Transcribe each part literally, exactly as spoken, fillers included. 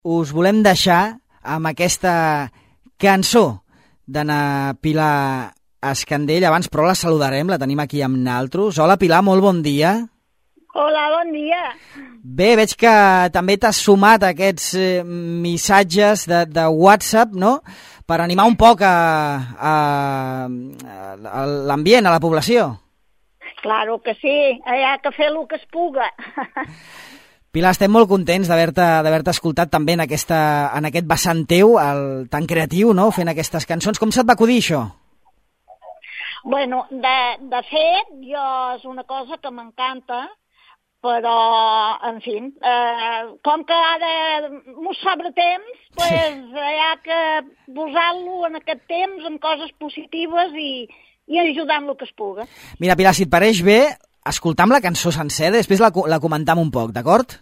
us volem deixar amb aquesta cançó d'Anna Pilar Escandell. Abans, però, la saludarem, la tenim aquí amb naltros. Hola, Pilar, molt bon dia. Hola, bon dia. Bé, veig que també t'has sumat a aquests eh, missatges de, de WhatsApp, no?, per animar un poc a, a, a l'ambient, a la població. Claro que sí, hi ha que fer el que es puga. Pilar, estem molt contents d'haver-te d'haver-te escoltat també en, aquesta, en aquest vessant teu, el, tan creatiu, no?, fent aquestes cançons. Com se't va acudir això? Bueno, de, de fet, jo és una cosa que m'encanta, però, en fi, eh, com que ara m'ho sobra temps, pues, sí. Hi ha que posar-lo en aquest temps en coses positives i, i ajudant lo que es puga. Mira, Pilar, si et pareix bé, escoltam la cançó sencera, després la, la comentam un poc, d'acord?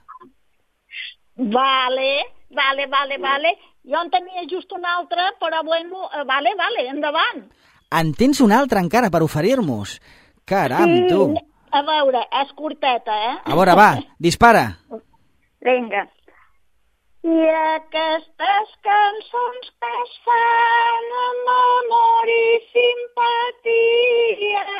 Vale, vale, vale, vale. Jo en tenia just una altra, però bueno, vale, vale, endavant. En tens una altra encara per oferir-nos? Caram, sí, tu! A veure, és curteta, eh? A veure, va, dispara. Vinga. I aquestes cançons que es fan amb amor i simpatia,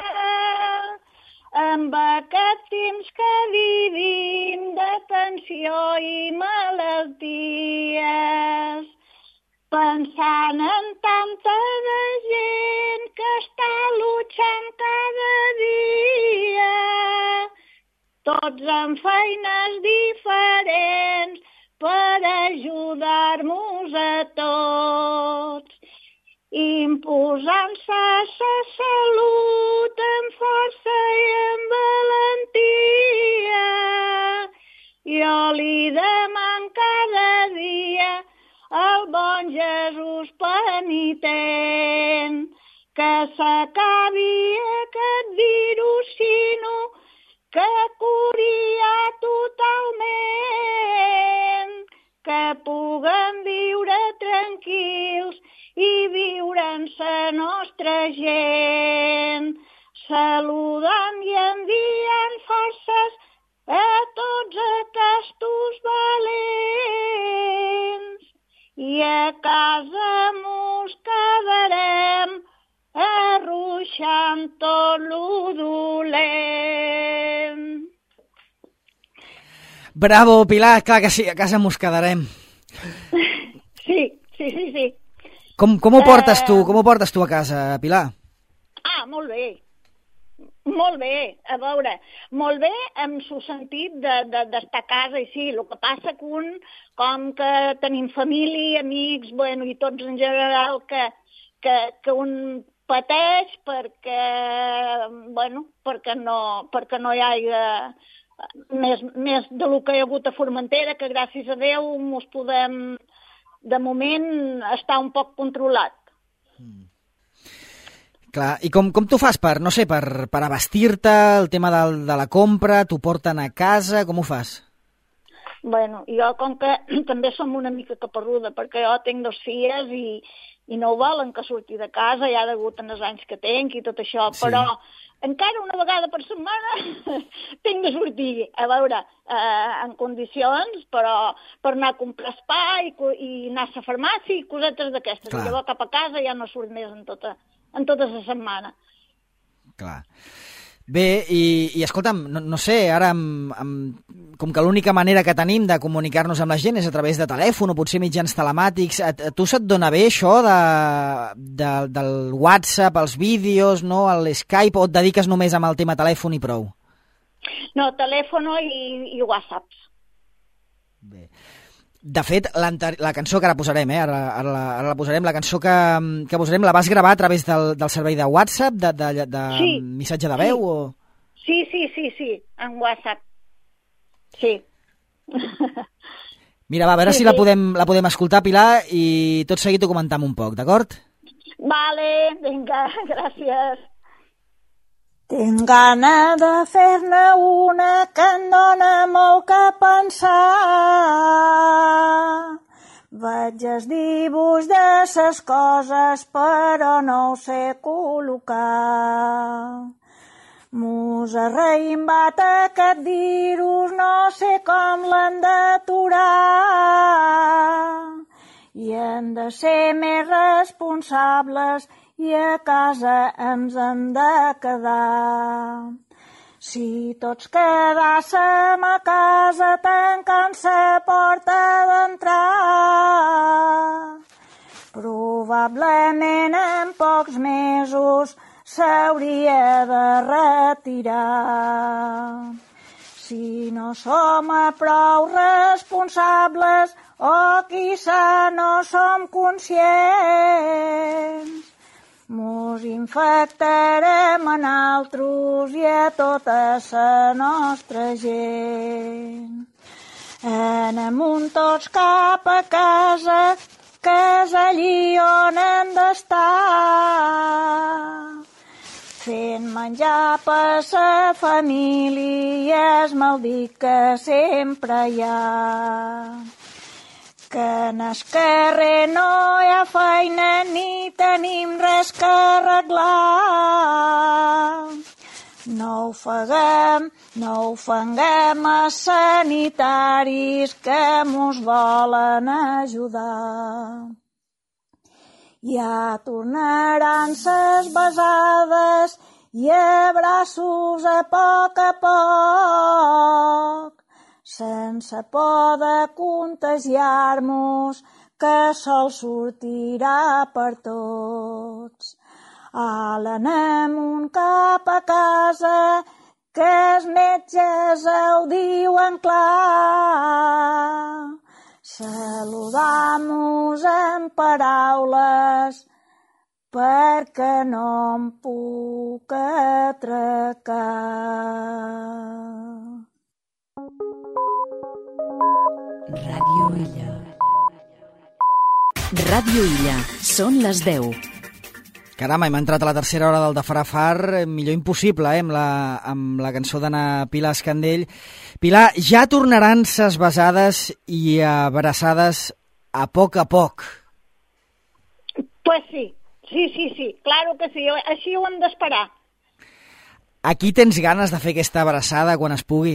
amb aquest temps que vivim de tensió i malalties, pensant en tanta de gent que està luchant cada dia, tots amb feines diferents per ajudar-nos a tots, imposant-se sa salut amb força i amb valentia. Jo li deman cada dia el bon Jesús penitent, que s'acabi aquest virus, sinó que curia totalment, que puguem viure tranquils i viure en sa nostra gent, saludant i enviant forces a tots aquests valents. I a casa mos quedarem arruixant tot lo dolent. Bravo, Pilar, clar que sí, a casa mos quedarem. Sí, sí, sí, sí. Com, com ho portes tu, com ho portes tu a casa, Pilar? Ah, molt bé. Molt bé, a veure, molt bé en el sentit d'estar de, de, a casa, i sí, el que passa que un, com que tenim família, amics, bueno, i tots en general, que, que, que un pateix perquè, bueno, perquè no, perquè no hi hagi més, més de lo que hi ha hagut a Formentera, que gràcies a Déu ens podem, de moment, estar un poc controlat. Mm. Clar, i com, com tu fas per, no sé, per, per abastir-te, el tema de, de la compra, t'ho porten a casa, com ho fas? Bueno, jo com que també som una mica caparruda, perquè jo tinc dos filles i, i no volen que surti de casa, ja degut en els anys que tenc i tot això, sí. Però encara una vegada per setmana tinc de sortir, a veure, eh, en condicions, però per anar a comprar pa i, i anar a la farmàcia i cosetes d'aquestes. I llavors cap a casa ja no surt més en tota... en tota la setmana. Clar. Bé, i, i escolta'm, no, no sé, ara amb, amb, com que l'única manera que tenim de comunicar-nos amb la gent és a través de telèfon o potser mitjans telemàtics, a, a tu se't dona bé això de, de, del WhatsApp, els vídeos, no, l'Skype, o et dediques només amb el tema telèfon i prou? No, telèfon i, i WhatsApp. Bé. De fet, la cançó que ara posarem, eh? ara, ara, la, ara la posarem, la cançó que, que posarem la vas gravar a través del, del servei de WhatsApp, de, de, de sí, missatge de veu? Sí. O... sí, sí, sí, sí, en WhatsApp. Sí. Mira, va, a veure sí, si sí. La, podem, la podem escoltar, Pilar, i tot seguit ho comentam un poc, d'acord? Vale, vinga, gràcies. Tinc gana de fer-ne una que em dóna molt que pensar. Veig el dibuix de ses coses, però no ho sé col·locar. Mos ha reimbat aquest virus, no sé com l'han d'aturar. I hem de ser més responsables i a casa ens hem de quedar. Si tots quedàssim a casa tancant la porta d'entrar, probablement en pocs mesos s'hauria de retirar. Si no som prou responsables o quizà no som conscients, mos infectarem a naltros i a tota la nostra gent. Anem un tots cap a casa, que és allí on hem d'estar. Fent menjar per la família i és maldic que sempre hi ha. Que en el carrer no hi ha feina ni tenim res que arreglar. No ofeguem, no ofenguem a sanitaris que mos volen ajudar. Ja tornaran ses besades i abraços a poc a poc, sense por de contagiar-nos, que sol sortirà per tots. Ala, anem un cap a casa, que els metges ho diuen clar. Saludam-nos en paraules, perquè no em puc atracar. Ràdio Illa. Ràdio Illa. Són les deu. Caram, hem entrat a la tercera hora del de Farafar, millor impossible, eh, amb, la, amb la cançó d'Anna Pilar Escandell. Pilar, ja tornaran ses besades i abraçades a poc a poc. Pues sí, sí, sí, sí, claro que sí, així ho hem d'esperar. Aquí tens ganes de fer aquesta abraçada quan es pugui?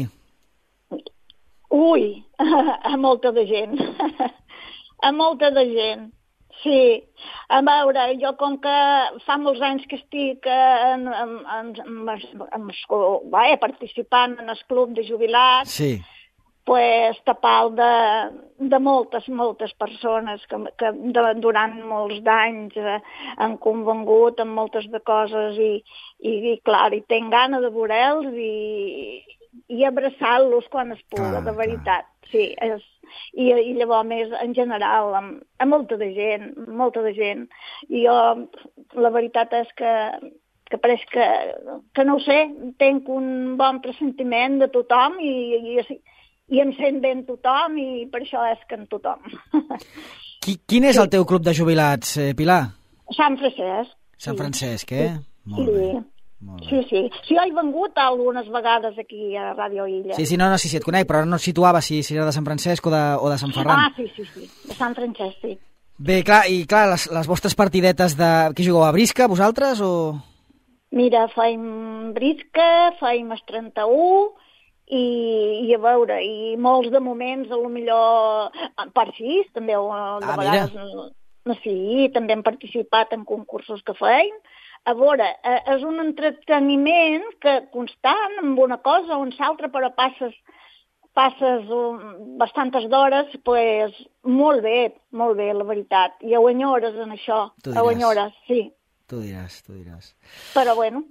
Ui, a molta de gent, a molta de gent. Sí, a veure, jo com que fa molts anys que estic en, en, en, en, en, en, participant en el club de jubilats, sí. Pues tapal de, de moltes, moltes persones que, que de, durant molts d'anys eh, han convengut en moltes de coses i, i, i clar, i tenc gana de veure'ls i, i abraçar-los quan es puga, de veritat. Clar. Sí, és, i, i llavors més en general, amb, amb molta de gent, molta de gent. I jo, la veritat és que, que pareix que, que no ho sé, tenc un bon pressentiment de tothom i, i, i em sent bé en tothom i per això és que en tothom. Qui, quin és sí. el teu club de jubilats, eh, Pilar? Sant Francesc. Sant Francesc, eh? Sí. Molt sí. bé. Molt bé. Sí, sí. Sí, he vengut algunes vegades aquí a Ràdio Illa. Sí, sí, no, no, sí, sí, et conec, però no situava si, si era de Sant Francesc o de, o de Sant Ferran. Ah, sí, sí, sí, de Sant Francesc, sí. Bé, clar, i clar, les, les vostres partidetes de... Què jugueu, a brisca, vosaltres, o...? Mira, feim brisca, feim el trenta-u, i, i a veure, i molts de moments, a lo millor, per sis, també, de ah, vegades, no, sí, també hem participat en concursos que feim. A veure, és un entreteniment que constant amb una cosa o en l'altra, però passes, passes bastantes d'hores, pues, molt bé, molt bé, la veritat. I ho enyores en això, ho enyores, sí. Tu diràs, tu diràs. Però bueno,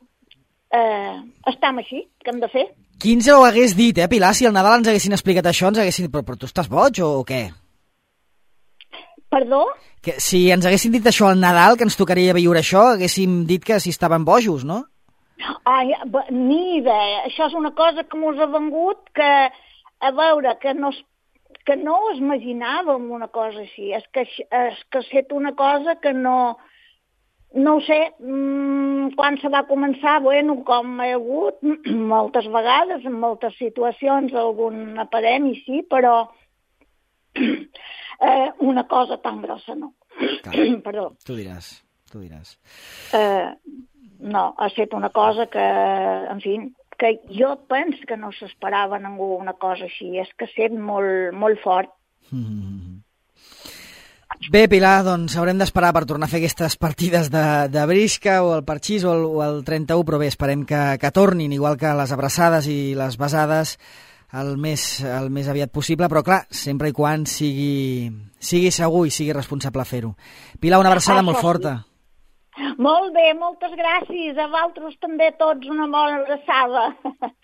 eh, estem així, què hem de fer? Qui ens ho hagués dit, eh, Pilar? Si al Nadal ens haguessin explicat això, ens haguessin dit, però, però tu estàs boig o què? Perdó? Que si ens haguessin dit això al Nadal, que ens tocaria viure això, haguéssim dit que si estaven bojos, no? Ai, ni idea. Això és una cosa que mos ha vengut que, a veure, que no, que no us imaginàvem una cosa així. És que, és que ha estat una cosa que no... No ho sé, mmm, quan se va començar, bueno, com he hagut moltes vegades, en moltes situacions, algun epidèmia, sí, però eh, una cosa tan grossa no. Clar, Perdó. Tu diràs, tu diràs. Eh, no, ha estat una cosa que, en fi, que jo penso que no s'esperava ningú una cosa així, és que ha estat molt, molt fort. Mm-hmm. Bé, Pilar, doncs haurem d'esperar per tornar a fer aquestes partides de, de brisca o el parxís o el, o el trenta-u, però bé, esperem que, que tornin, igual que les abraçades i les besades, el més, el més aviat possible, però clar, sempre i quan sigui, sigui segur i sigui responsable fer-ho. Pilar, una abraçada molt forta. Molt bé, moltes gràcies. A vosaltres també tots una bona abraçada.